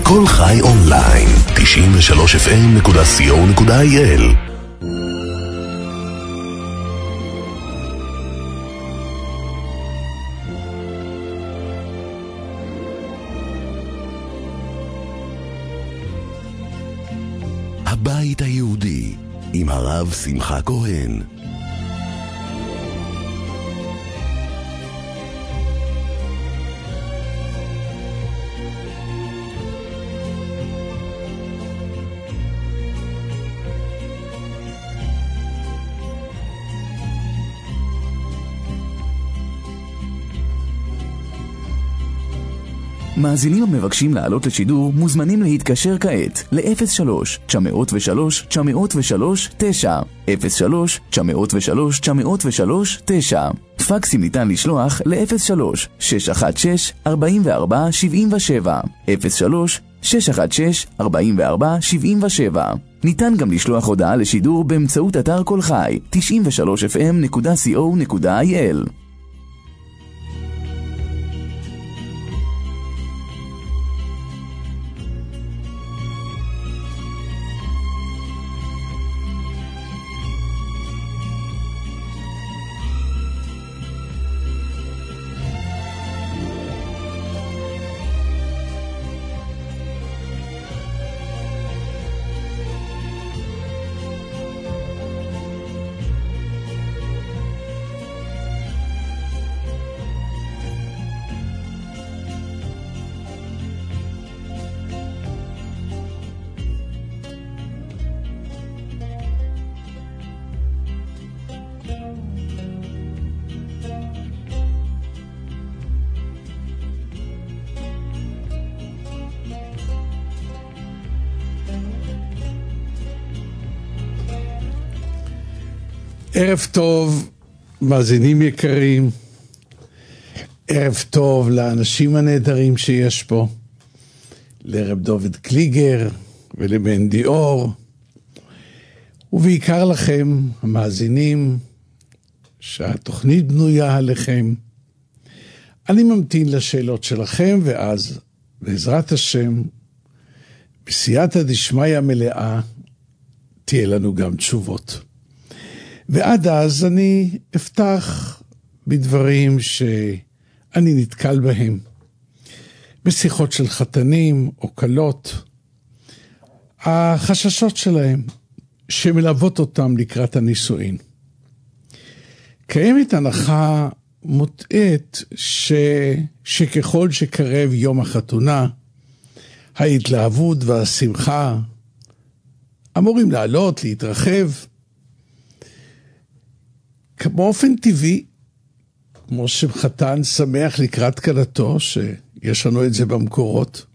כל חי אונליין, 93fm.co.il. הבית היהודי עם הרב שמחה כהן. מאזינים המבקשים לעלות לשידור מוזמנים להתקשר כעת ל-03-903-903-9 03-903-903-9. פקסים ניתן לשלוח ל-03-616-4477 03-616-4477. ניתן גם לשלוח הודעה לשידור באמצעות אתר כל חי 93fm.co.il. ערב טוב, מאזינים יקרים, ערב טוב לאנשים הנהדרים שיש פה, לרב דוד קליגר ולבן דיאור, ובעיקר לכם, המאזינים, שהתוכנית בנויה עליכם. אני ממתין לשאלות שלכם, ואז, בעזרת השם, בסייעתא דשמיא מלאה, תהיה לנו גם תשובות. ועד אז אני אפתח בדברים שאני נתקל בהם, בשיחות של חתנים או קלות, החששות שלהם שמלוות אותם לקראת הנישואין. קיימת הנחה מוטעת שככל שקרב יום החתונה, ההתלהבות והשמחה אמורים לעלות, להתרחב, באופן טבעי, כמו שחתן שמח לקראת כלתו, שיש לנו את זה במקורות,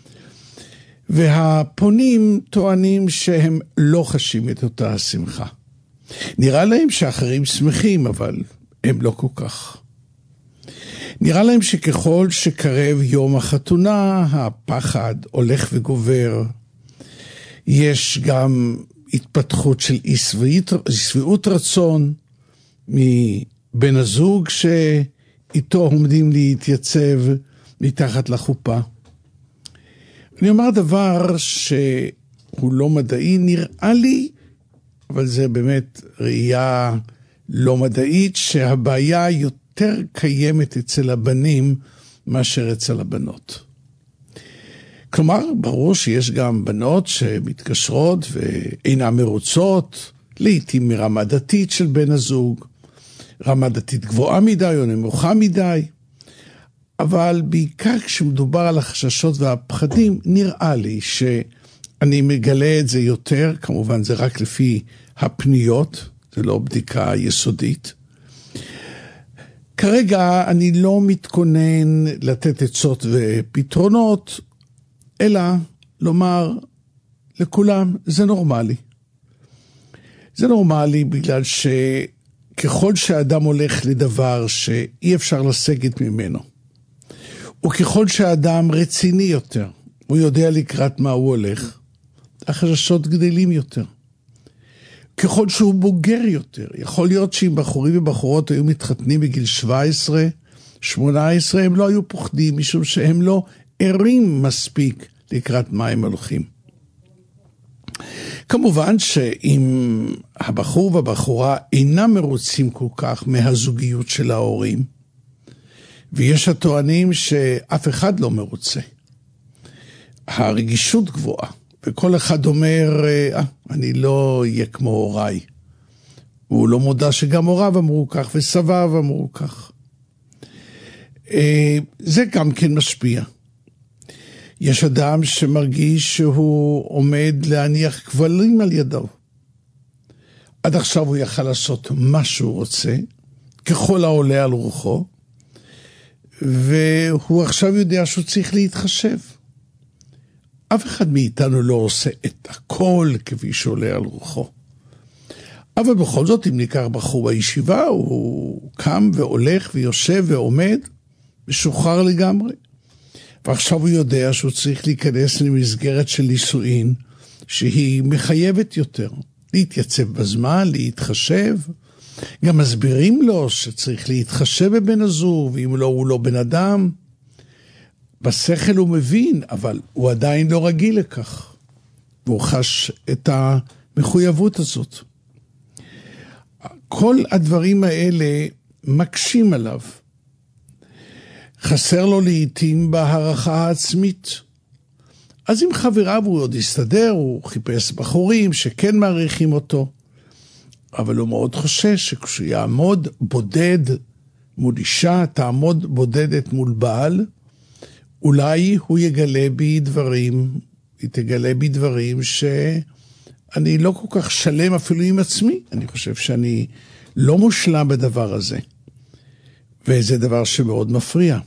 והפונים טוענים שהם לא חשים את אותה השמחה. נראה להם שאחרים שמחים, אבל הם לא כל כך. נראה להם שככל שקרב יום החתונה, הפחד הולך וגובר. יש גם התפתחות של אי-שביעות רצון, מבן הזוג שאיתו עומדים להתייצב מתחת לחופה. אני אומר דבר שהוא לא מדעי, נראה לי, אבל זה באמת ראייה לא מדעית, שהבעיה יותר קיימת אצל הבנים מאשר אצל הבנות. כלומר, ברור שיש גם בנות שמתקשרות ואינן מרוצות, לעתים מרמה דתית של בן הזוג, רמה דתית גבוהה מדי או נמוכה מדי, אבל בעיקר כשמדובר על החששות והפחדים, נראה לי שאני מגלה את זה יותר, כמובן זה רק לפי הפניות, זה לא בדיקה יסודית. כרגע אני לא מתכונן לתת עצות ופתרונות, אלא לומר לכולם, זה נורמלי. זה נורמלי בגלל שככל שהאדם הולך לדבר שאי אפשר לסגת ממנו, וככל שהאדם רציני יותר, הוא יודע לקראת מה הוא הולך, החששות גדלים יותר. ככל שהוא בוגר יותר, יכול להיות שאם בחורים ובחורות היו מתחתנים בגיל 17, 18, הם לא היו פוחדים, משום שהם לא ערים מספיק לקראת מה הם הולכים. כמובן שאם הבחור והבחורה אינם מרוצים כל כך מהזוגיות של ההורים, ויש הטוענים שאף אחד לא מרוצה, הרגישות גבוהה, וכל אחד אומר, אני לא אהיה כמו הוריי. והוא לא מודע שגם הוריו אמרו כך, וסביו אמרו כך. זה גם כן משפיע. יש אדם שמרגיש שהוא עומד להניח כבלים על ידו. עד עכשיו הוא יכל לעשות מה שהוא רוצה, ככל העולה על רוחו, והוא עכשיו יודע שהוא צריך להתחשב. אף אחד מאיתנו לא עושה את הכל כפי שעולה על רוחו. אבל בכל זאת, אם ניקח בחור בישיבה, הוא קם והולך ויושב ועומד, משוחרר לגמרי. ועכשיו הוא יודע שהוא צריך להיכנס למסגרת של נישואין, שהיא מחייבת יותר. להתייצב בזמן, להתחשב. גם מסבירים לו שצריך להתחשב בבן הזוג, ואם לא, הוא לא בן אדם. בשכל הוא מבין, אבל הוא עדיין לא רגיל לכך. והוא חש את המחויבות הזאת. כל הדברים האלה מקשים עליו. חסר לו לעתים בהערכה העצמית. אז עם חבריו הוא עוד הסתדר, הוא חיפש בחורים שכן מעריכים אותו. אבל הוא מאוד חושש שכשהוא יעמוד בודד מול אישה, תעמוד בודדת מול בעל, אולי הוא יגלה בי דברים, היא תגלה בי דברים שאני לא כל כך שלם אפילו עם עצמי. אני חושב שאני לא מושלם בדבר הזה. וזה דבר שמאוד מפריע.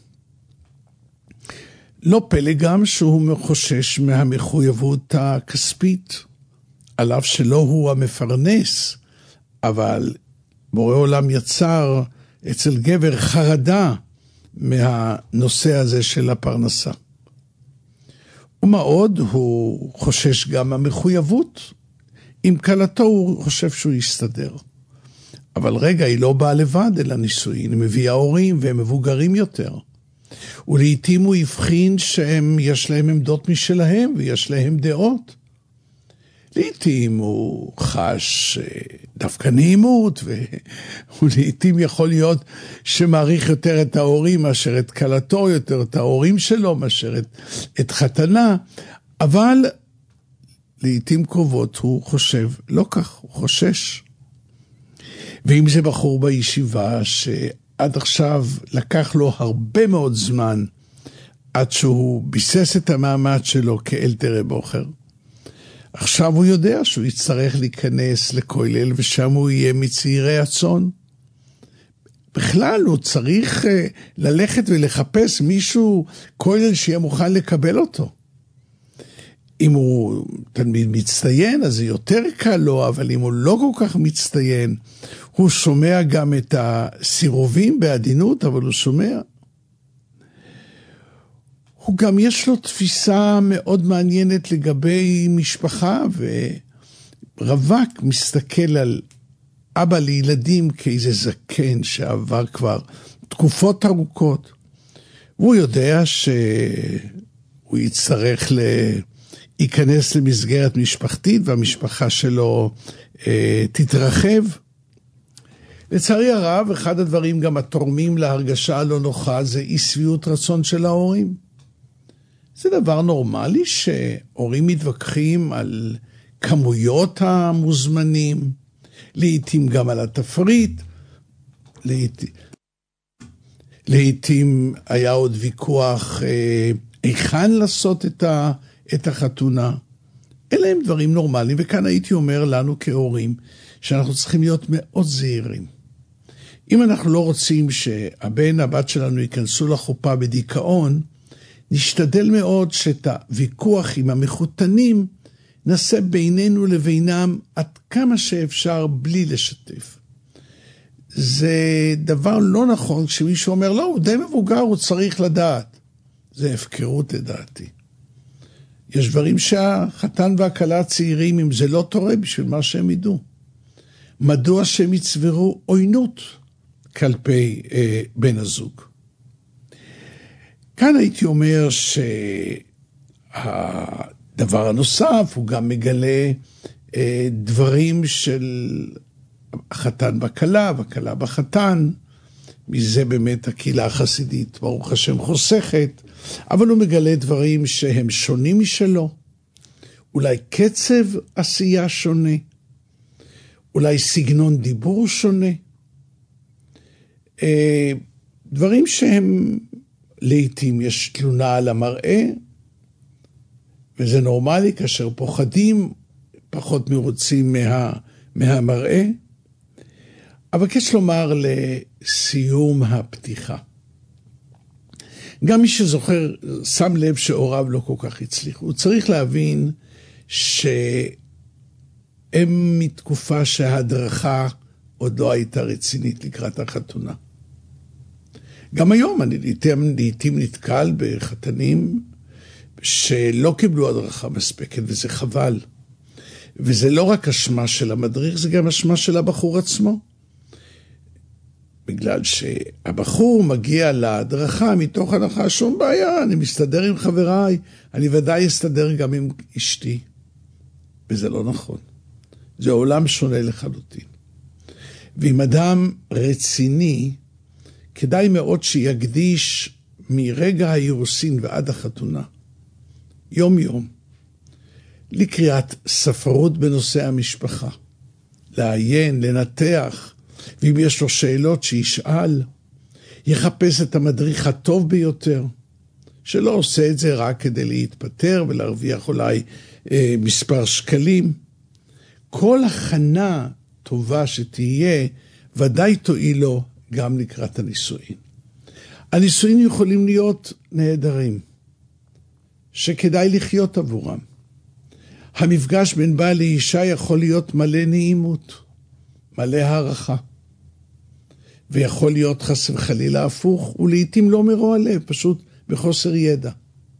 לא פלא גם שהוא חושש מהמחויבות הכספית, על אף שלא הוא המפרנס, אבל בורא עולם יצר אצל גבר חרדה מהנושא הזה של הפרנסה. ומה עוד, הוא חושש גם המחויבות. עם קלתו הוא חושב שהוא יסתדר. אבל רגע, היא לא באה לבד אל הנישואין, היא מביאה הורים והם מבוגרים יותר. ולעיתים הוא הבחין שיש להם עמדות משלהם ויש להם דעות. לעיתים הוא חש דווקא נעימות, ולעיתים יכול להיות שמעריך יותר את ההורים מאשר את קלתו, יותר את ההורים שלו מאשר את חתנה, אבל לעיתים קרובות הוא חושב לא כך, הוא חושש. ואם זה בחור בישיבה שעד עכשיו לקח לו הרבה מאוד זמן עד שהוא ביסס את המעמד שלו כאל תראה בוחר, עכשיו הוא יודע שהוא יצטרך להיכנס לכולל ושם הוא יהיה מצעירי הצאן. בכלל הוא צריך ללכת ולחפש מישהו כולל שיהיה מוכן לקבל אותו. אם הוא תלמיד מצטיין אז זה יותר קל לו, אבל אם הוא לא כל כך מצטיין, הוא שומע גם את הסירובים בעדינות, אבל הוא שומע. הוא גם יש לו תפיסה מאוד מעניינת לגבי משפחה, ורווק מסתכל על אבא לילדים כאיזה זקן שעבר כבר תקופות ארוכות. והוא יודע שהוא יצטרך להיכנס למסגרת משפחתית, והמשפחה שלו תתרחב. לצערי הרב, אחד הדברים גם התורמים להרגשה הלא נוחה, זה אי שביעות רצון של ההורים. זה דבר נורמלי שהורים מתווכחים על כמויות המוזמנים, לעתים גם על התפריט, לעתים היה עוד ויכוח היכן לעשות את החתונה. אלה הם דברים נורמליים, וכאן הייתי אומר לנו כהורים שאנחנו צריכים להיות מאוד זהירים. אם אנחנו לא רוצים שהבן הבת שלנו ייכנסו לחופה בדיכאון, נשתדל מאוד שאת הוויכוח עם המחותנים נעשה בינינו לבינם עד כמה שאפשר בלי לשתף. זה דבר לא נכון כשמישהו אומר, לא, הוא די מבוגר, הוא צריך לדעת. זה הפקרות לדעתי. יש דברים שהחתן והכלה הצעירים, אם זה לא תורה בשביל מה שהם ידעו. מדוע שהם יצברו עוינות כלפי בן הזוג? כאן הייתי אומר הדבר הנוסף, הוא גם מגלה דברים של החתן בכלה, והכלה בחתן, מזה באמת הקהילה החסידית, ברוך השם, חוסכת, אבל הוא מגלה דברים שהם שונים משלו, אולי קצב עשייה שונה, אולי סגנון דיבור שונה, דברים שהם לעתים יש תלונה על המראה, וזה נורמלי כאשר פוחדים, פחות מרוצים מהמראה. אבקש לומר לסיום הפתיחה. גם מי שזוכר, שם לב שהוריו לא כל כך הצליחו. הוא צריך להבין שהם מתקופה שההדרכה עוד לא הייתה רצינית לקראת החתונה. גם היום אני לעתים נתקל בחתנים שלא קיבלו הדרכה מספקת, וזה חבל. וזה לא רק אשמה של המדריך, זה גם אשמה של הבחור עצמו. בגלל שהבחור מגיע להדרכה מתוך הנחה, שום בעיה, אני מסתדר עם חבריי, אני ודאי אסתדר גם עם אשתי. וזה לא נכון. זה עולם שונה לחלוטין. ואם אדם רציני, כדאי מאוד שיקדיש מרגע האירוסין ועד החתונה, יום יום, לקריאת ספרות בנושא המשפחה, לעיין, לנתח, ואם יש לו שאלות שישאל, יחפש את המדריך הטוב ביותר, שלא עושה את זה רק כדי להתפטר ולהרוויח אולי מספר שקלים. כל הכנה טובה שתהיה, ודאי תועיל לו גם לקראת הנישואין. הנישואין יכולים להיות נהדרים, שכדאי לחיות עבורם. המפגש בין בעל לאישה יכול להיות מלא נעימות, מלא הערכה, ויכול להיות חס וחלילה הפוך, ולעיתים לא מרוע לב, פשוט בחוסר ידע.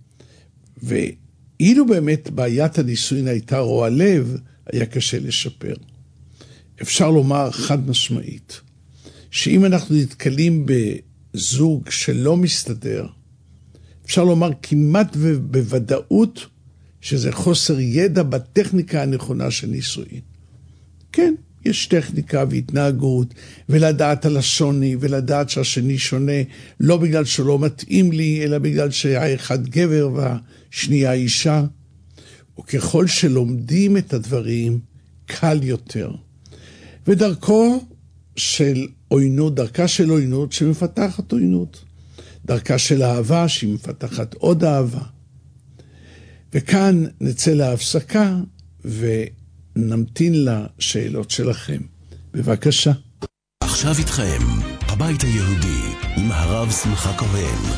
ואילו באמת בעיית הנישואין הייתה רוע לב, היה קשה לשפר. אפשר לומר חד משמעית, שאם אנחנו נתקלים בזוג שלא מסתדר, אפשר לומר כמעט ובוודאות שזה חוסר ידע בטכניקה הנכונה של נישואין. כן, יש טכניקה והתנהגות, ולדעת על השוני, ולדעת שהשני שונה, לא בגלל שלא מתאים לי, אלא בגלל שהאחד גבר והשנייה אישה. וככל שלומדים את הדברים, קל יותר. ודרכו של עוינות, דרכה של עוינות שמפתחת עוינות. דרכה של אהבה שהיא מפתחת עוד אהבה. וכאן נצא להפסקה ונמתין לשאלות שלכם. בבקשה. עכשיו איתכם, הבית היהודי, עם הרב שמחה כהן.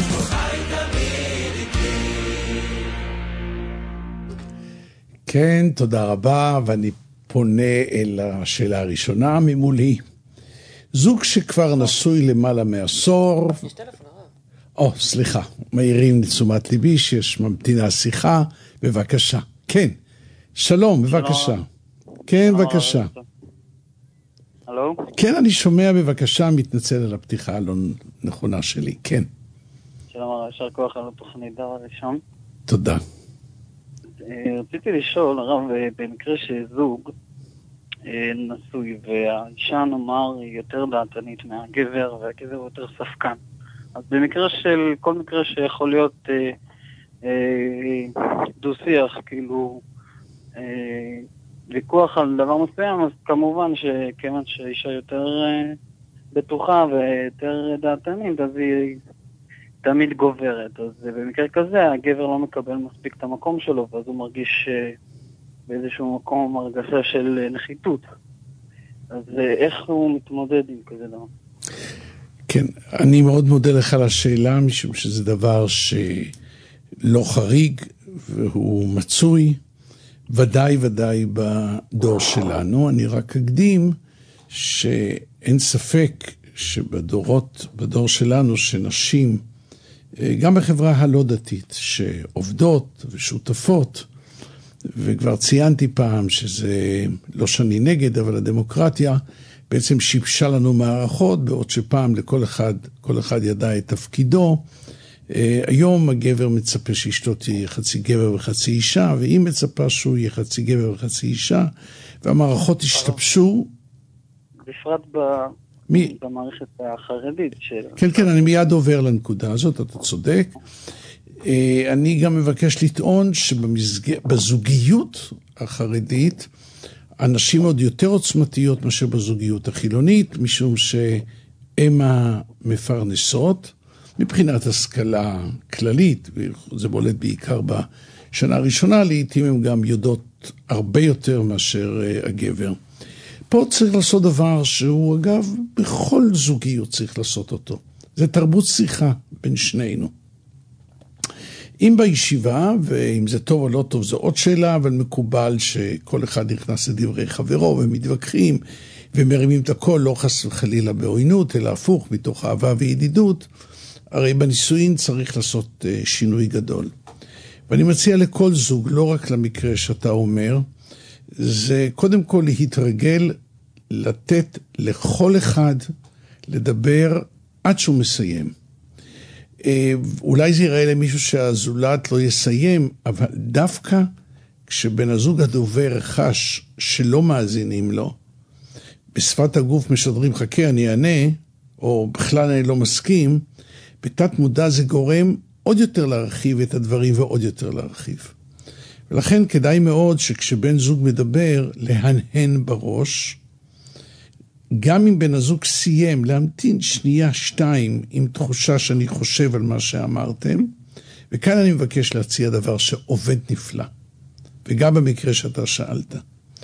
כן, תודה רבה, ואני פונה אל השאלה הראשונה ממולי. זוג שכבר נשוי למעלה מעשור... יש טלפון הרב. סליחה, מעירים לתשומת ליבי שיש ממתינה שיחה, בבקשה. כן, שלום, בבקשה. כן, בבקשה. הלו? כן, אני שומע, בבקשה, מתנצל על הפתיחה הלא נכונה שלי, כן. שלום הרב, יישר כוח על התוכנית דבר ראשון. תודה. רציתי לשאול, הרב, במקרה שזוג נשוי והאישה נאמר יותר דעתנית מהגבר והגבר יותר ספקן, אז במקרה של, כל מקרה שיכול להיות דו-שיח, כאילו ויכוח על דבר מסוים, אז כמובן שכיוון שהאישה יותר בטוחה ויותר דעתנית, אז היא תמיד גוברת. אז במקרה כזה הגבר לא מקבל מספיק את המקום שלו, ואז הוא מרגיש באיזשהו מקום הרגשה של נחיתות. אז איך הוא מתמודד עם כזה דבר? כן, אני מאוד מודה לך על השאלה, משום שזה דבר שלא חריג והוא מצוי, ודאי בדור שלנו. אני רק אקדים שאין ספק שבדור שלנו שנשים, גם בחברה הלא דתית, שעובדות ושותפות, וכבר ציינתי פעם שזה לא שאני נגד, אבל הדמוקרטיה בעצם שיבשה לנו מערכות, בעוד שפעם כל אחד ידע את תפקידו, היום הגבר מצפה שאשתו תהיה חצי גבר וחצי אישה, והיא מצפה שהוא יהיה חצי גבר וחצי אישה, והמערכות השתבשו. בפרט במערכת החרדית. כן, אני מיד עובר לנקודה הזאת, אתה צודק. אני גם מבקש לטעון שבזוגיות החרדית, אנשים עוד יותר עוצמתיות מאשר בזוגיות החילונית, משום שהן המפרנסות, מבחינת השכלה כללית, וזה בולט בעיקר בשנה הראשונה, לעתים הן גם יודעות הרבה יותר מאשר הגבר. פה צריך לעשות דבר שהוא אגב בכל זוגיות צריך לעשות אותו. זה תרבות שיחה בין שנינו. אם בישיבה, ואם זה טוב או לא טוב, זו עוד שאלה, אבל מקובל שכל אחד נכנס לדברי חברו ומתווכחים ומרימים את הכל, לא חס וחלילה בעוינות, אלא הפוך, מתוך אהבה וידידות. הרי בנישואין צריך לעשות שינוי גדול. ואני מציע לכל זוג, לא רק למקרה שאתה אומר, זה קודם כל להתרגל, לתת לכל אחד לדבר עד שהוא מסיים. אולי זה יראה למישהו שהזולת לא יסיים, אבל דווקא כשבן הזוג הדובר חש שלא מאזינים לו, בשפת הגוף משדרים חכה אני אענה, או בכלל אני לא מסכים, בתת מודע זה גורם עוד יותר להרחיב את הדברים ועוד יותר להרחיב. ולכן כדאי מאוד שכשבן זוג מדבר להנהן בראש, גם אם בן הזוג סיים להמתין שנייה, שתיים, עם תחושה שאני חושב על מה שאמרתם, וכאן אני מבקש להציע דבר שעובד נפלא, וגם במקרה שאתה שאלת.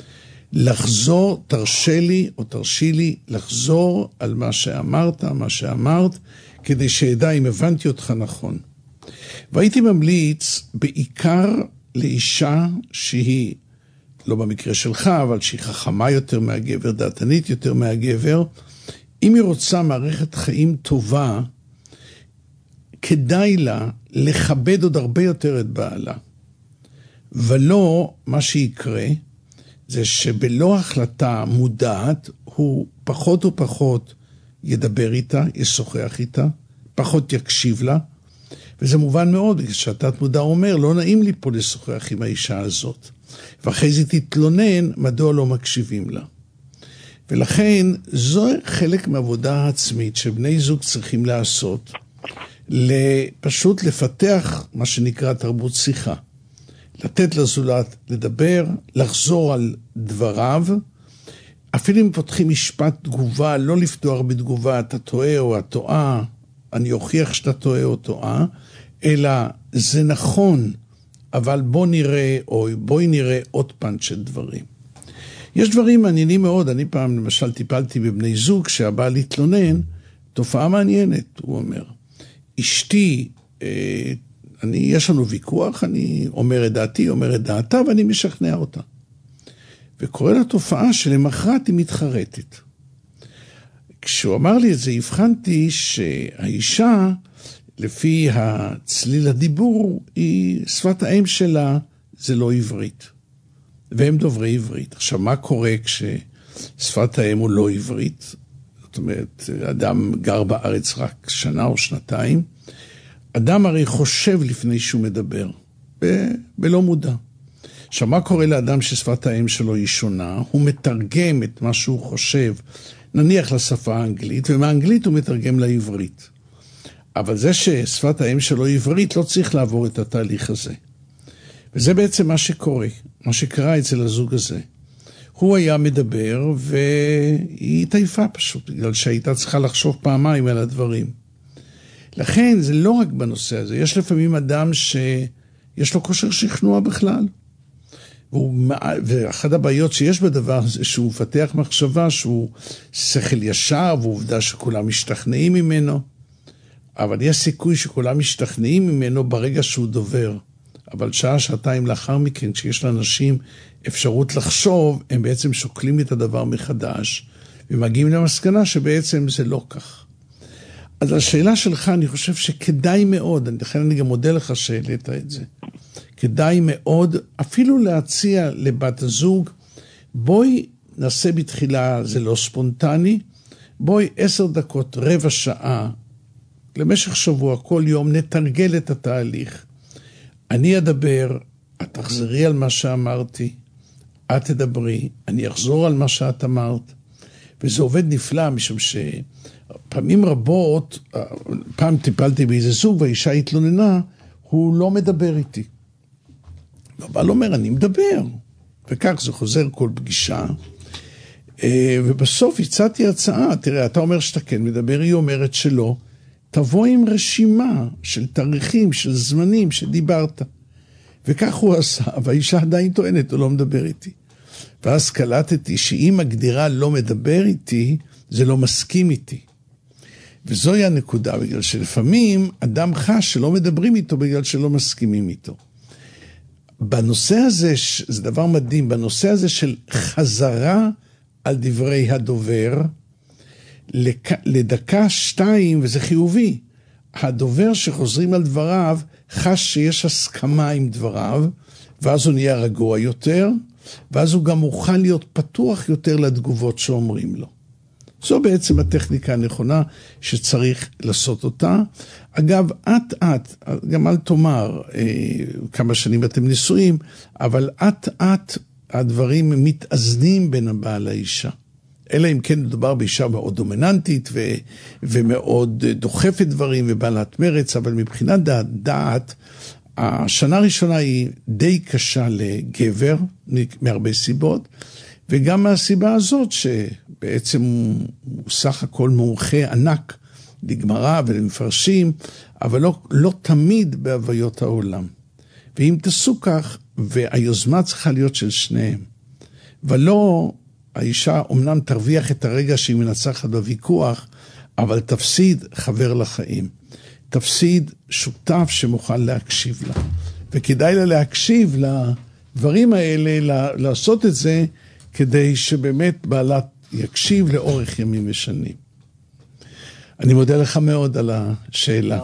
לחזור, תרשה לי או תרשי לי, לחזור על מה שאמרת, מה שאמרת, כדי שידע אם הבנתי אותך נכון. והייתי ממליץ בעיקר לאישה שהיא, לא במקרה שלך, אבל שהיא חכמה יותר מהגבר, דעתנית יותר מהגבר, אם היא רוצה מערכת חיים טובה, כדאי לה לכבד עוד הרבה יותר את בעלה. ולא מה שיקרה, זה שבלא החלטה מודעת, הוא פחות ופחות ידבר איתה, ישוחח איתה, פחות יקשיב לה, וזה מובן מאוד, כשהתת מודע אומר, לא נעים לי פה לשוחח עם האישה הזאת. ואחרי זה תתלונן מדוע לא מקשיבים לה. ולכן זו חלק מעבודה העצמית שבני זוג צריכים לעשות, פשוט לפתח מה שנקרא תרבות שיחה. לתת לזולת לדבר, לחזור על דבריו, אפילו אם פותחים משפט תגובה, לא לפתוח בתגובה, אתה טועה או הטועה, אני אוכיח שאתה טועה או טועה, אלא זה נכון, אבל בוא נראה, או בואי נראה עוד פאנץ' של דברים. יש דברים מעניינים מאוד, אני פעם למשל טיפלתי בבני זוג, שהבא להתלונן, תופעה מעניינת, הוא אומר. אשתי, יש לנו ויכוח, אני אומר את דעתי, אומר את דעתה, ואני משכנע אותה. וקורא לה תופעה שלמחרת היא מתחרטת. כשהוא אמר לי את זה, הבחנתי שהאישה, לפי הצליל הדיבור, שפת האם שלה זה לא עברית. והם דוברי עברית. עכשיו, מה קורה כששפת האם הוא לא עברית? זאת אומרת, אדם גר בארץ רק שנה או שנתיים. אדם הרי חושב לפני שהוא מדבר, בלא מודע. עכשיו, מה קורה לאדם ששפת האם שלו היא שונה? הוא מתרגם את מה שהוא חושב, נניח לשפה האנגלית, ומהאנגלית הוא מתרגם לעברית. אבל זה ששפת האם שלו היא עברית, לא צריך לעבור את התהליך הזה. וזה בעצם מה שקורה, מה שקרה אצל הזוג הזה. הוא היה מדבר, והיא התעייפה פשוט, בגלל שהייתה צריכה לחשוב פעמיים על הדברים. לכן זה לא רק בנושא הזה, יש לפעמים אדם שיש לו כושר שכנוע בכלל. ואחת הבעיות שיש בדבר זה שהוא מפתח מחשבה שהוא שכל ישר, ועובדה שכולם משתכנעים ממנו. אבל יש סיכוי שכולם משתכנעים ממנו ברגע שהוא דובר. אבל שעה, שעתיים לאחר מכן, כשיש לאנשים אפשרות לחשוב, הם בעצם שוקלים את הדבר מחדש, ומגיעים למסקנה שבעצם זה לא כך. אז השאלה שלך, אני חושב שכדאי מאוד, לכן אני גם מודה לך שהעלית את זה, כדאי מאוד אפילו להציע לבת הזוג, בואי נעשה בתחילה, זה לא ספונטני, בואי 10 דקות, רבע שעה, למשך שבוע, כל יום, נתרגל את התהליך. אני אדבר, את תחזרי על מה שאמרתי, את תדברי, אני אחזור על מה שאת אמרת, וזה עובד נפלא, משום שפעמים רבות, פעם טיפלתי באיזה זוג, והאישה התלוננה, הוא לא מדבר איתי. והבעל אומר, אני מדבר. וכך זה חוזר כל פגישה, ובסוף הצעתי הצעה, תראה, אתה אומר שאתה כן מדבר, היא אומרת שלא, תבוא עם רשימה של תאריכים, של זמנים שדיברת. וכך הוא עשה, והאישה עדיין טוענת, הוא לא מדבר איתי. ואז קלטתי שאם מגדירה לא מדבר איתי, זה לא מסכים איתי. וזוהי הנקודה, בגלל שלפעמים אדם חש שלא מדברים איתו, בגלל שלא מסכימים איתו. בנושא הזה, זה דבר מדהים, בנושא הזה של חזרה על דברי הדובר, לדקה 2, וזה חיובי, הדובר שחוזרים על דבריו, חש שיש הסכמה עם דבריו, ואז הוא נהיה רגוע יותר, ואז הוא גם מוכן להיות פתוח יותר לתגובות שאומרים לו. זו בעצם הטכניקה הנכונה שצריך לעשות אותה. אגב, את, גם אל תאמר כמה שנים אתם נשואים, אבל את הדברים מתאזנים בין הבעל לאישה. אלא אם כן מדובר באישה מאוד דומיננטית ומאוד דוחפת דברים ובעלת מרץ, אבל מבחינת דעת, השנה הראשונה היא די קשה לגבר, מהרבה סיבות, וגם מהסיבה הזאת שבעצם הוא סך הכל מומחה ענק לגמרא ולמפרשים, אבל לא תמיד בהוויות העולם. ואם תעשו כך, והיוזמה צריכה להיות של שניהם, ולא האישה אומנם תרוויח את הרגע שהיא מנצחת בוויכוח, אבל תפסיד חבר לחיים. תפסיד שותף שמוכן להקשיב לה. וכדאי לה להקשיב לדברים האלה, לעשות את זה, כדי שבאמת בעלת יקשיב לאורך ימים ושנים. אני מודה לך מאוד על השאלה.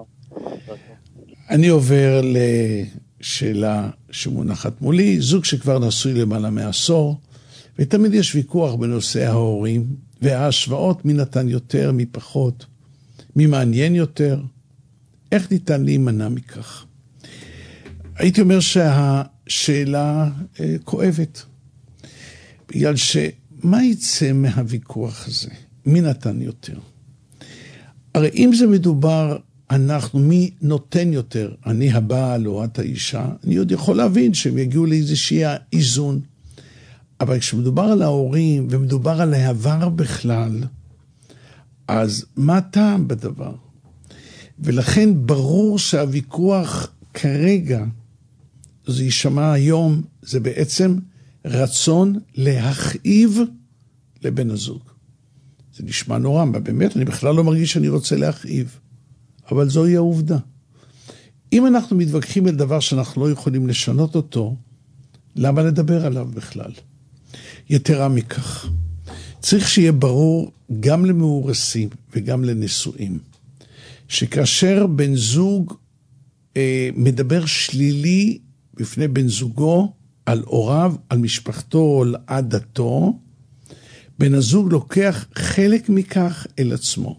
אני עובר לשאלה שמונחת מולי, זוג שכבר נשוי למעלה מעשור, ותמיד יש ויכוח בנושא ההורים, וההשוואות מי נתן יותר, מי פחות, מי מעניין יותר, איך ניתן להימנע מכך? הייתי אומר שהשאלה כואבת, בגלל שמה יצא מהוויכוח הזה? מי נתן יותר? הרי אם זה מדובר, מי נותן יותר? אני הבעל או את האישה, אני עוד יכול להבין שהם יגיעו לאיזושהי איזון. אבל כשמדובר על ההורים ומדובר על העבר בכלל, אז מה הטעם בדבר? ולכן ברור שהוויכוח כרגע, זה יישמע היום, זה בעצם רצון להכאיב לבן הזוג. זה נשמע נורא, באמת, אני בכלל לא מרגיש שאני רוצה להכאיב, אבל זוהי העובדה. אם אנחנו מתווכחים על דבר שאנחנו לא יכולים לשנות אותו, למה לדבר עליו בכלל? יתרה מכך, צריך שיהיה ברור גם למאורסים וגם לנשואים, שכאשר בן זוג מדבר שלילי בפני בן זוגו על הוריו, על משפחתו, על עדתו, בן הזוג לוקח חלק מכך אל עצמו.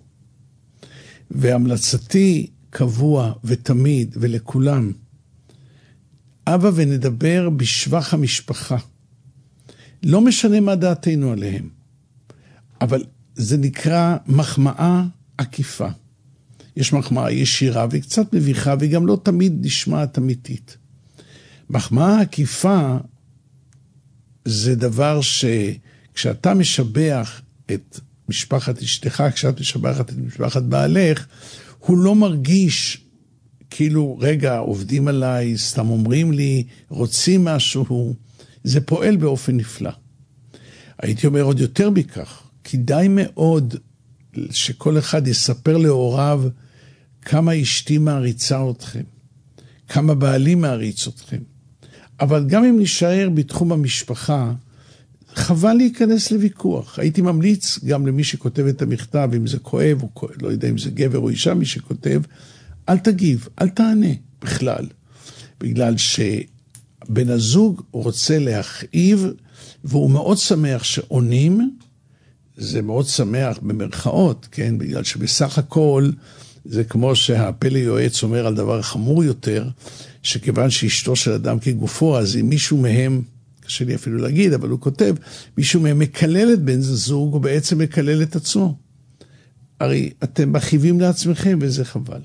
והמלצתי קבוע ותמיד ולכולם, אבא ונדבר בשבח המשפחה. לא משנה מה דעתנו עליהם, אבל זה נקרא מחמאה עקיפה. יש מחמאה ישירה וקצת מביכה, וגם לא תמיד נשמעת אמיתית. מחמאה עקיפה זה דבר שכשאתה משבח את משפחת אשתך, כשאת משבחת את משפחת בעלך, הוא לא מרגיש כאילו, רגע, עובדים עליי, סתם אומרים לי, רוצים משהו, זה פועל באופן נפלא. הייתי אומר עוד יותר מכך, כדאי מאוד שכל אחד יספר להוריו כמה אשתי מעריצה אתכם, כמה בעלי מעריץ אתכם. אבל גם אם נשאר בתחום המשפחה, חבל להיכנס לוויכוח. הייתי ממליץ גם למי שכותב את המכתב, אם זה כואב, או לא יודע אם זה גבר או אישה, מי שכותב, אל תגיב, אל תענה בכלל. בגלל שבן הזוג רוצה להכאיב, והוא מאוד שמח שעונים, זה מאוד שמח במרכאות, כן? בגלל שבסך הכל זה כמו שהפלא יועץ אומר על דבר חמור יותר, שכיוון שאשתו של אדם כגופו, אז אם מישהו מהם, קשה לי אפילו להגיד, אבל הוא כותב, מישהו מהם מקלל את בן זוג, הוא בעצם מקלל את עצמו. הרי אתם מכאיבים לעצמכם, וזה חבל.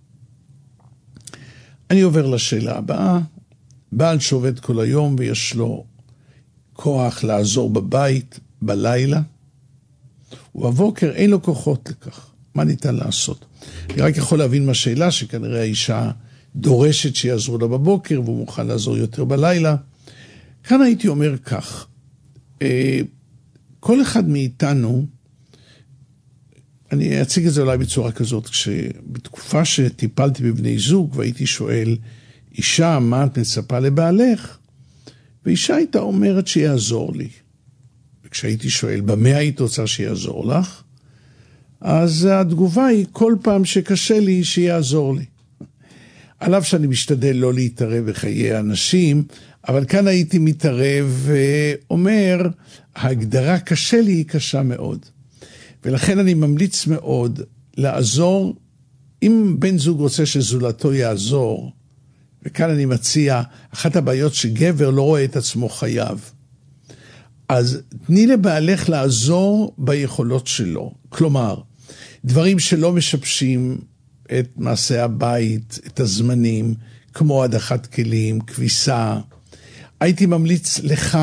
אני עובר לשאלה הבאה. בעל שעובד כל היום ויש לו כוח לעזור בבית בלילה, ובבוקר אין לו כוחות לכך. מה ניתן לעשות? אני רק יכול להבין מהשאלה שכנראה האישה דורשת שיעזרו לה בבוקר, והוא מוכן לעזור יותר בלילה. כאן הייתי אומר כך, כל אחד מאיתנו, אני אציג את זה אולי בצורה כזאת, כשבתקופה שטיפלתי בבני זוג, והייתי שואל, אישה, מה את מצפה לבעלך? ואישה הייתה אומרת שיעזור לי. וכשהייתי שואל, במה היית רוצה שיעזור לך? אז התגובה היא, כל פעם שקשה לי, שיעזור לי. עליו שאני משתדל לא להתערב בחיי האנשים, אבל כאן הייתי מתערב ואומר, ההגדרה קשה לי היא קשה מאוד. ולכן אני ממליץ מאוד לעזור, אם בן זוג רוצה שזולתו יעזור, וכאן אני מציע, אחת הבעיות שגבר לא רואה את עצמו חייב. אז תני לבעלך לעזור ביכולות שלו. כלומר, דברים שלא משבשים את מעשה הבית, את הזמנים, כמו הדחת כלים, כביסה. הייתי ממליץ לך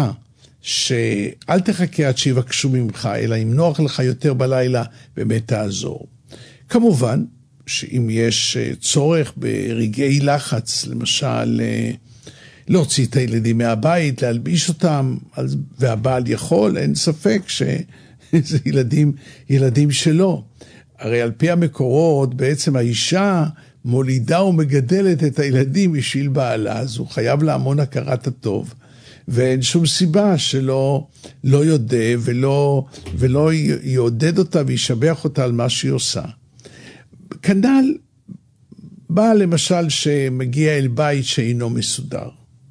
שאל תחכה עד שיבקשו ממך, אלא אם נוח לך יותר בלילה, באמת תעזור. כמובן, שאם יש צורך ברגעי לחץ, למשל, להוציא את הילדים מהבית, להלביש אותם, והבעל יכול, אין ספק שזה ילדים שלו. הרי על פי המקורות, בעצם האישה מולידה ומגדלת את הילדים בשביל בעלה, אז הוא חייב להמון הכרת הטוב, ואין שום סיבה שלא יודע ולא יעודד אותה וישבח אותה על מה שהיא עושה. כנ"ל בא למשל שמגיע אל בית שאינו מסודר.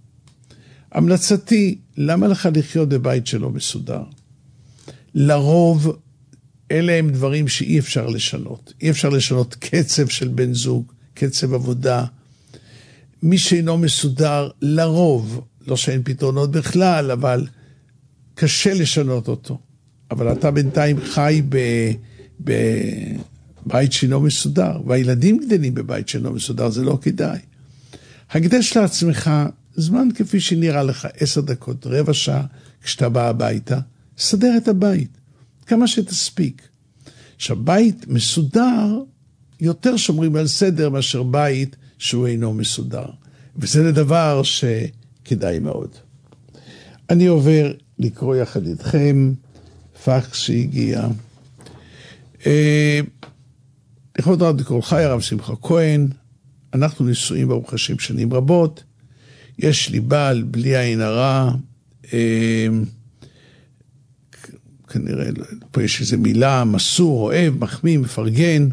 המלצתי, למה לך לחיות בבית שלא מסודר? לרוב אלה הם דברים שאי אפשר לשנות. אי אפשר לשנות קצב של בן זוג, קצב עבודה. מי שאינו מסודר, לרוב, לא שאין פתרונות בכלל, אבל קשה לשנות אותו. אבל אתה בינתיים חי בבית שאינו מסודר, והילדים גדלים בבית שאינו מסודר, זה לא כדאי. הקדש לעצמך זמן כפי שנראה לך 10 דקות, רבע שעה, כשאתה בא הביתה, סדר את הבית, כמה שתספיק. שבית מסודר, יותר שומרים על סדר מאשר בית שהוא אינו מסודר. וזה דבר שכדאי מאוד. אני עובר לקרוא יחד איתכם פקס שהגיע. לכבוד רב דקול חי, הרב שמחה כהן, אנחנו נשואים ברוך השם שנים רבות, יש לי בעל בלי עין הרע, כנראה פה יש איזו מילה, מסור, אוהב, מחמיא, מפרגן,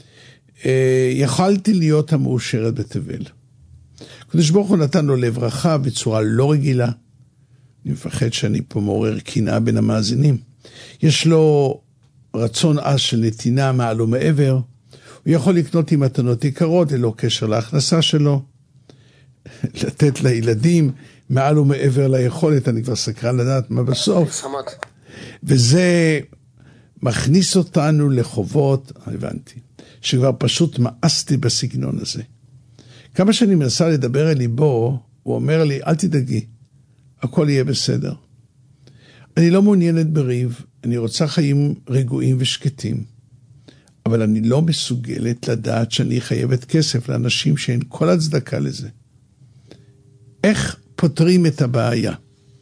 יכלתי להיות המאושרת בתבל. הקדוש ברוך הוא נתן לו לב רחב בצורה לא רגילה, אני מפחד שאני פה מעורר קנאה בין המאזינים, יש לו רצון עז של נתינה מעל ומעבר, הוא יכול לקנות עם מתנות יקרות ללא קשר להכנסה שלו, לתת לילדים מעל ומעבר ליכולת, אני כבר סקרן לדעת מה בסוף. וזה מכניס אותנו לחובות, הבנתי, שכבר פשוט מאסתי בסגנון הזה. כמה שאני מנסה לדבר אל ליבו, הוא אומר לי, אל תדאגי, הכל יהיה בסדר. אני לא מעוניינת בריב, אני רוצה חיים רגועים ושקטים, אבל אני לא מסוגלת לדעת שאני חייבת כסף לאנשים שאין כל הצדקה לזה. איך פותרים את הבעיה?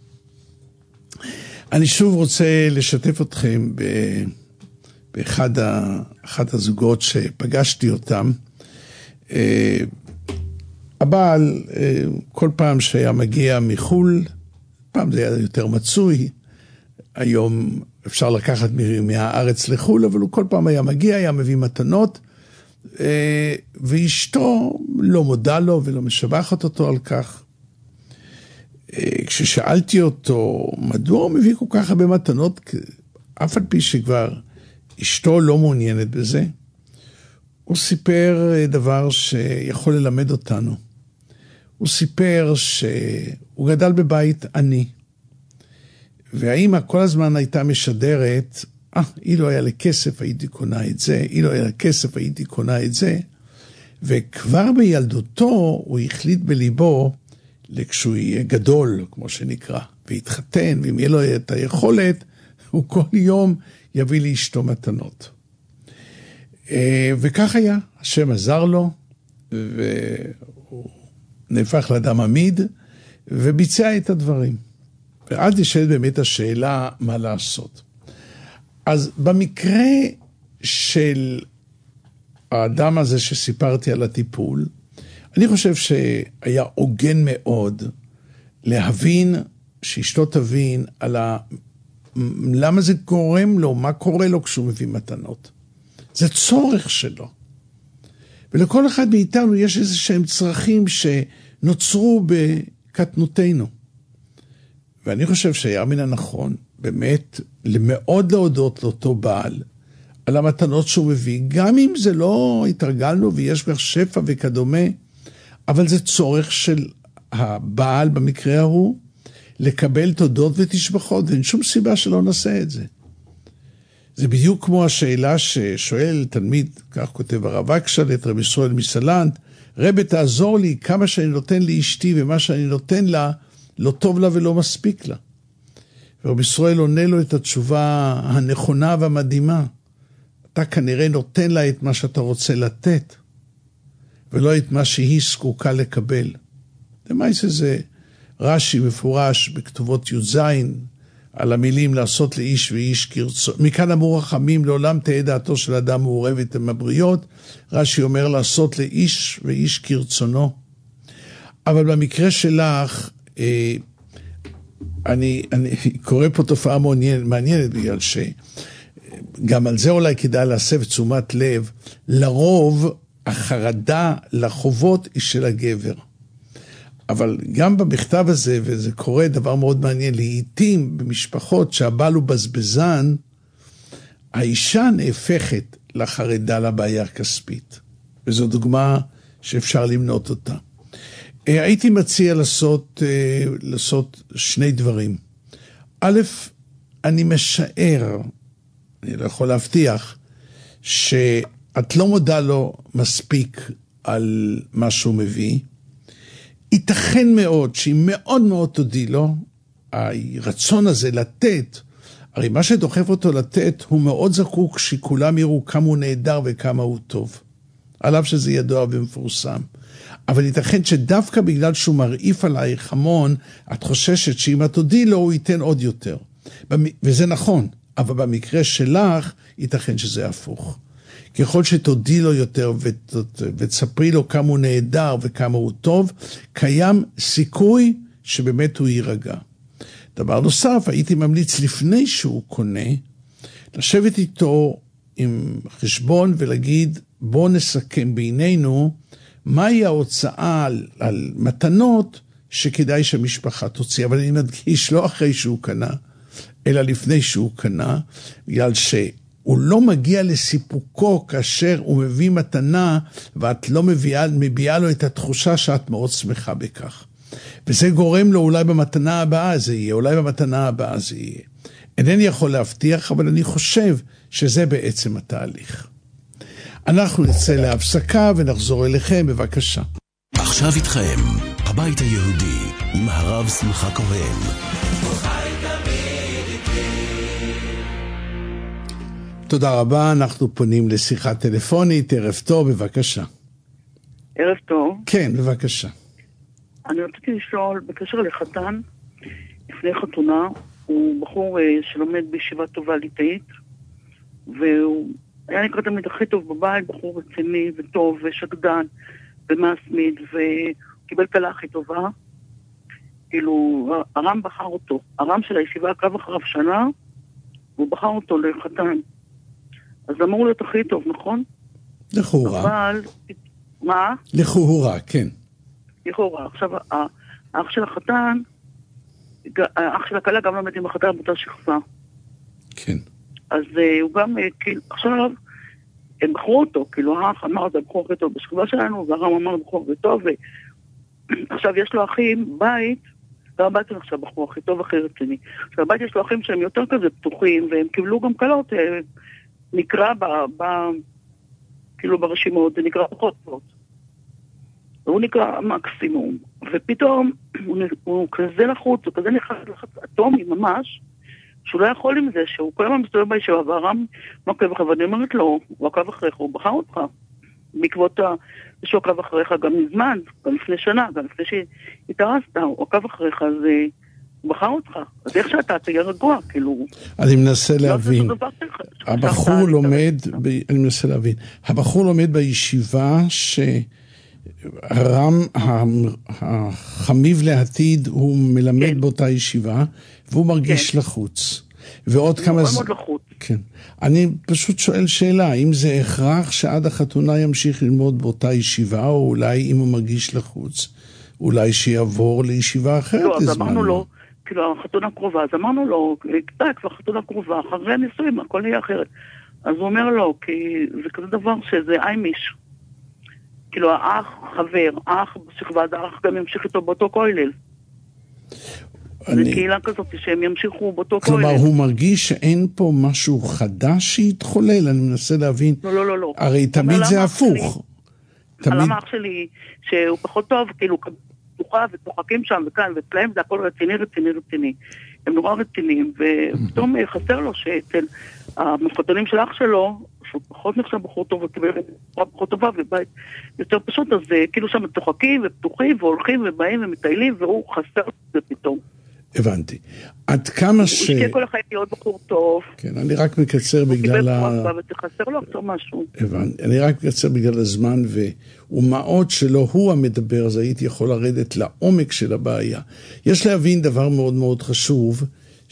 אני שוב רוצה לשתף אתכם באחד הזוגות שפגשתי אותם. הבעל, כל פעם שהיה מגיע מחול, פעם זה היה יותר מצוי, היום אפשר לקחת מהארץ לחול, אבל הוא כל פעם היה מגיע, היה מביא מתנות, ואשתו לא מודה לו ולא משבחת אותו על כך. כששאלתי אותו, מדוע הוא מביא כל כך הרבה מתנות, אף על פי שכבר אשתו לא מעוניינת בזה, הוא סיפר דבר שיכול ללמד אותנו. הוא סיפר שהוא גדל בבית עני, והאמא כל הזמן הייתה משדרת, אילו היה לי כסף הייתי קונה את זה, אילו היה לי כסף הייתי קונה את זה, וכבר בילדותו הוא החליט בליבו, כשהוא יהיה גדול, כמו שנקרא, והתחתן, ואם יהיה לו את היכולת, הוא כל יום יביא לאשתו מתנות. וכך היה, השם עזר לו, והוא נהפך לאדם עמיד, וביצע את הדברים. ואז נשאלת באמת השאלה מה לעשות. אז במקרה של האדם הזה שסיפרתי על הטיפול, אני חושב שהיה עוגן מאוד להבין, שאשתו תבין על למה זה גורם לו, מה קורה לו כשהוא מביא מתנות. זה צורך שלו. ולכל אחד מאיתנו יש איזה שהם צרכים שנוצרו בקטנותנו. ואני חושב שהיה מן הנכון, באמת, מאוד להודות לאותו בעל, על המתנות שהוא מביא, גם אם זה לא התרגלנו ויש כבר שפע וכדומה, אבל זה צורך של הבעל במקרה ההוא, לקבל תודות ותשבחות, ואין שום סיבה שלא נעשה את זה. זה בדיוק כמו השאלה ששואל תלמיד, כך כותב הרב אקשל, את רבי ישראל מסלנט, רבי תעזור לי כמה שאני נותן לאשתי ומה שאני נותן לה, לא טוב לה ולא מספיק לה. ורבי ישראל עונה לו את התשובה הנכונה והמדהימה. אתה כנראה נותן לה את מה שאתה רוצה לתת, ולא את מה שהיא זקוקה לקבל. למעשה זה רש"י מפורש בכתובות י"ז, על המילים לעשות לאיש ואיש כרצונו. מכאן אמרו חכמים, לעולם תהא דעתו של אדם מעורבת עם הבריות. רש"י אומר לעשות לאיש ואיש כרצונו. אבל במקרה שלך, אני קורא פה תופעה מעניינת, בגלל שגם על זה אולי כדאי להסב תשומת לב. לרוב החרדה לחובות היא של הגבר. אבל גם במכתב הזה, וזה קורה דבר מאוד מעניין, לעתים במשפחות שהבעל הוא בזבזן, האישה נהפכת לחרדה לבעיה הכספית. וזו דוגמה שאפשר למנות אותה. הייתי מציע לעשות שני דברים. א', אני משער, אני לא יכול להבטיח, שאת לא מודה לו מספיק על מה שהוא מביא, ייתכן מאוד שהיא מאוד מאוד תודי לו, הרצון הזה לתת, הרי מה שדוחף אותו לתת הוא מאוד זקוק שכולם יראו כמה הוא נהדר וכמה הוא טוב, עליו שזה ידוע ומפורסם. אבל ייתכן שדווקא בגלל שהוא מרעיף עלייך המון, את חוששת שאם את תודי לו הוא ייתן עוד יותר. וזה נכון, אבל במקרה שלך ייתכן שזה הפוך. ככל שתודי לו יותר ותספרי לו כמה הוא נהדר וכמה הוא טוב, קיים סיכוי שבאמת הוא יירגע. דבר נוסף, הייתי ממליץ לפני שהוא קונה, לשבת איתו עם חשבון ולהגיד, בוא נסכם בינינו, מהי ההוצאה על מתנות שכדאי שהמשפחה תוציא. אבל אני מדגיש, לא אחרי שהוא קנה, אלא לפני שהוא קנה, בגלל הוא לא מגיע לסיפוקו כאשר הוא מביא מתנה, ואת לא מביאה לו את התחושה שאת מאוד שמחה בכך. וזה גורם לו אולי במתנה הבאה זה יהיה, אולי במתנה הבאה זה יהיה. אינני יכול להבטיח, אבל אני חושב שזה בעצם התהליך. אנחנו נצא להפסקה ונחזור אליכם, בבקשה. עכשיו איתכם, הבית היהודי, עם הרב שמחה כהן. תודה רבה, אנחנו פונים לשיחה טלפונית. ערב טוב, בבקשה. ערב טוב. כן, בבקשה. אני רציתי לשאול, בקשר לחתן, לפני חתונה, הוא בחור שלומד בישיבה טובה ליטאית, והוא היה נקרא תמיד הכי טוב בבית, בחור רציני וטוב ושקדן ומסמיד, והוא קיבל קלה הכי טובה. כאילו, הרם בחר אותו. הרם של הישיבה עקב אחריו שנה, והוא בחר אותו לחתן. אז אמור להיות הכי טוב, נכון? לכאורה. אבל, מה? לכאורה, כן. לכאורה. עכשיו, האח של החתן, האח של הקלה גם למד עם החתן באותה שכבה. כן. אז הוא גם, עכשיו, הם בחרו אותו, כאילו האח אמר זה בחור הכי טוב בשכבה שלנו, והרם אמר בחור הכי טוב, ועכשיו יש לו אחים, בית, והבית זה עכשיו בחור הכי טוב, הכי רציני. עכשיו הבית יש לו אחים שהם יותר כזה פתוחים, והם קיבלו גם קלות, נקרא כאילו ברשימות, זה נקרא פחות טוב. והוא נקרא מקסימום, ופתאום הוא כזה לחוץ, הוא כזה לחץ אטומי ממש, שהוא לא יכול עם זה, שהוא כל הזמן מסתובב בישיבה, והרם עוקב אחריו, ואני אומרת לו, הוא עקב אחריך, הוא בחר אותך, בעקבות שהוא עקב אחריך גם מזמן, גם לפני שנה, גם לפני שהתארסת, הוא עקב אחריך, אז הוא בחר אותך, אז איך שאתה תהיה רגוע, כאילו... אני מנסה להבין, הבחור לומד, אני מנסה להבין, הבחור לומד בישיבה הרם החמיב לעתיד הוא מלמד באותה ישיבה, והוא מרגיש לחוץ. ועוד כמה... הוא מאוד לחוץ. כן. אני פשוט שואל שאלה, האם זה הכרח שעד החתונה ימשיך ללמוד באותה ישיבה, או אולי אם הוא מרגיש לחוץ, אולי שיעבור לישיבה אחרת? לא, אז אמרנו לו, כאילו החתונה קרובה, אז אמרנו לו, כבר חתונה קרובה, אחרי הנישואים, הכל יהיה אחרת. אז הוא אומר לו, כי זה כזה דבר שזה איימיש. כאילו האח חבר, האח בשכבה, האח גם ימשיך איתו באותו כולל. זה קהילה כזאת שהם ימשיכו באותו כולל. כלומר, הוא מרגיש שאין פה משהו חדש שהתחולל, אני מנסה להבין. לא. הרי תמיד זה הפוך. למה אח שלי, שהוא פחות טוב, כאילו פתוחה וצוחקים שם וכאן, ואצלהם זה הכל רציני. הם נורא רציניים, ופתאום חסר לו שאצל המפתנים של אח שלו, שהוא פחות נחשב בחור טוב וקיבל פחות טובה ובית יותר פשוט, אז כאילו שם צוחקים ופתוחים והולכים ובאים ומטיילים, והוא חסר את זה פתאום. הבנתי. עד כמה ש... הוא השקיע כל החיים להיות בחור טוב. כן, אני רק מקצר בגלל חסר לו עכשיו משהו. הבנתי. אני רק מקצר בגלל הזמן, ומה עוד שלא הוא המדבר, אז הייתי יכול לרדת לעומק של הבעיה. יש להבין דבר מאוד מאוד חשוב,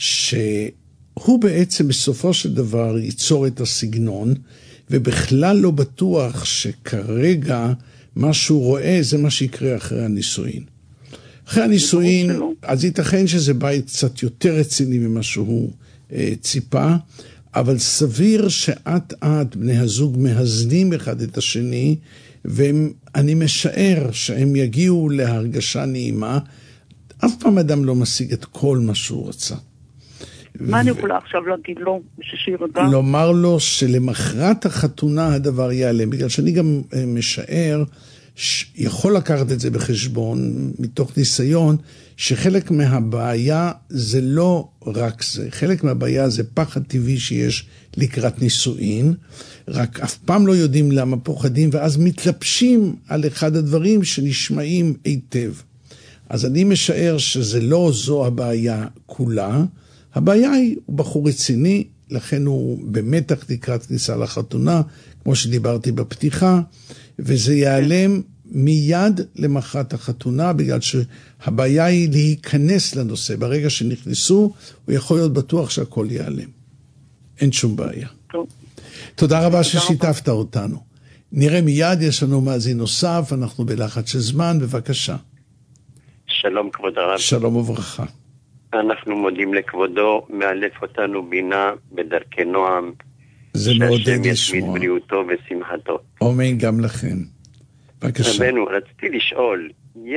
שהוא בעצם בסופו של דבר ייצור את הסגנון, ובכלל לא בטוח שכרגע מה שהוא רואה זה מה שיקרה אחרי הנישואין. אחרי הנישואין, אז ייתכן שזה בית קצת יותר רציני ממה שהוא ציפה, אבל סביר שעט בני הזוג מהזנים אחד את השני, ואני משער שהם יגיעו להרגשה נעימה. אף פעם אדם לא משיג את כל מה שהוא רצה. מה אני יכולה עכשיו להגיד לו, שירגע? לומר לו שלמחרת החתונה הדבר ייעלם, בגלל שאני גם משער, יכול לקחת את זה בחשבון, מתוך ניסיון, שחלק מהבעיה זה לא רק זה, חלק מהבעיה זה פחד טבעי שיש לקראת נישואין, רק אף פעם לא יודעים למה פוחדים, ואז מתלבשים על אחד הדברים שנשמעים היטב. אז אני משער שזה לא זו הבעיה כולה, הבעיה היא, הוא בחור רציני, לכן הוא במתח לקראת כניסה לחתונה, כמו שדיברתי בפתיחה, וזה ייעלם מיד למחרת החתונה, בגלל שהבעיה היא להיכנס לנושא. ברגע שנכנסו, הוא יכול להיות בטוח שהכל ייעלם. אין שום בעיה. טוב. תודה רבה ששיתפת אותנו. נראה מיד, יש לנו מאזין נוסף, אנחנו בלחץ של זמן, בבקשה. שלום כבוד הרב. שלום וברכה. אנחנו מודים לכבודו, מאלף אותנו בינה בדרכי נועם. זה מעודד לשמוע. שהשם ישמיד בריאותו ושמחתו. אמן גם לכם. בבקשה. רבנו, רציתי לשאול,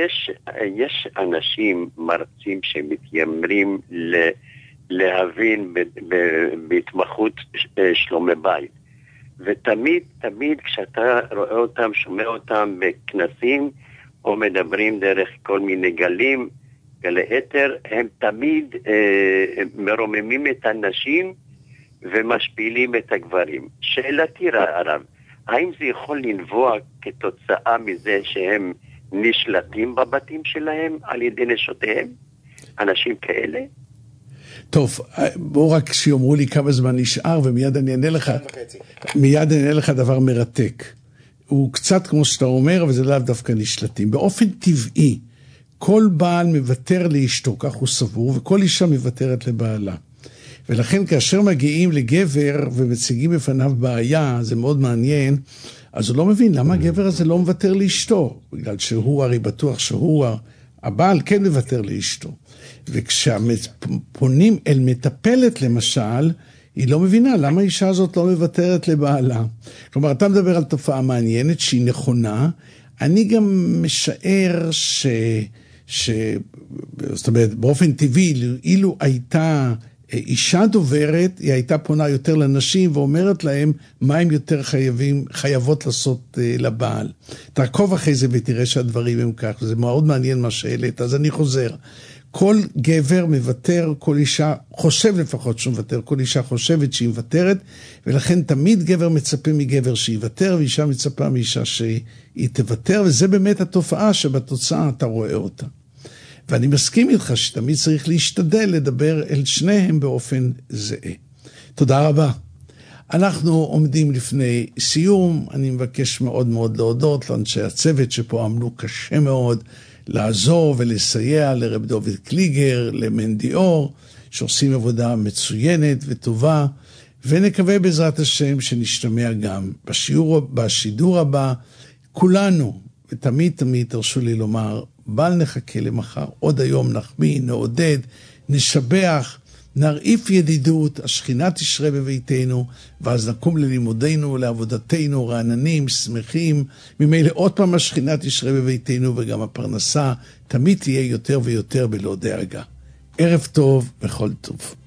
יש אנשים, מרצים שמתיימרים להבין בהתמחות שלומי בית. ותמיד כשאתה רואה אותם, שומע אותם בכנסים, או מדברים דרך כל מיני גלי אתר, הם תמיד מרוממים את הנשים ומשפילים את הגברים. שאלתי הרב, האם זה יכול לנבוע כתוצאה מזה שהם נשלטים בבתים שלהם על ידי נשותיהם? אנשים כאלה? טוב, בואו רק שיאמרו לי כמה זמן נשאר, ומיד אני אענה לך, דבר מרתק. הוא קצת כמו שאתה אומר, וזה לאו דווקא נשלטים. באופן טבעי, כל בעל מוותר לאשתו, כך הוא סבור, וכל אישה מוותרת לבעלה. ולכן כאשר מגיעים לגבר ומציגים בפניו בעיה, זה מאוד מעניין, אז הוא לא מבין למה הגבר הזה לא מוותר לאשתו, בגלל שהוא הרי בטוח שהוא הבעל כן מוותר לאשתו. וכשפונים אל מטפלת למשל, היא לא מבינה למה האישה הזאת לא מוותרת לבעלה. כלומר, אתה מדבר על תופעה מעניינת שהיא נכונה, אני גם משער זאת אומרת, באופן טבעי, אילו הייתה אישה דוברת, היא הייתה פונה יותר לנשים ואומרת להם מה הם יותר חייבות לעשות לבעל. תעקוב אחרי זה ותראה שהדברים הם כך, זה מאוד מעניין מה שאלת, אז אני חוזר. כל גבר מוותר, כל אישה חושב לפחות שהוא מוותר, כל אישה חושבת שהיא מוותרת, ולכן תמיד גבר מצפה מגבר שיוותר, ואישה מצפה מאישה שהיא תוותר, וזה באמת התופעה שבתוצאה אתה רואה אותה. ואני מסכים איתך שתמיד צריך להשתדל לדבר אל שניהם באופן זהה. תודה רבה. אנחנו עומדים לפני סיום, אני מבקש מאוד מאוד להודות לאנשי הצוות שפה עמלו קשה מאוד, לעזור ולסייע לרב דוד קליגר, למנדי אור, שעושים עבודה מצוינת וטובה, ונקווה בעזרת השם שנשתמע גם בשידור הבא, כולנו, ותמיד תמיד תרשו לי לומר, בל נחכה למחר, עוד היום נחמיא, נעודד, נשבח, נרעיף ידידות, השכינה תשרה בביתנו, ואז נקום ללימודינו, לעבודתנו, רעננים, שמחים, ממילא עוד פעם השכינה תשרה בביתנו, וגם הפרנסה תמיד תהיה יותר ויותר בלא דאגה. ערב טוב וכל טוב.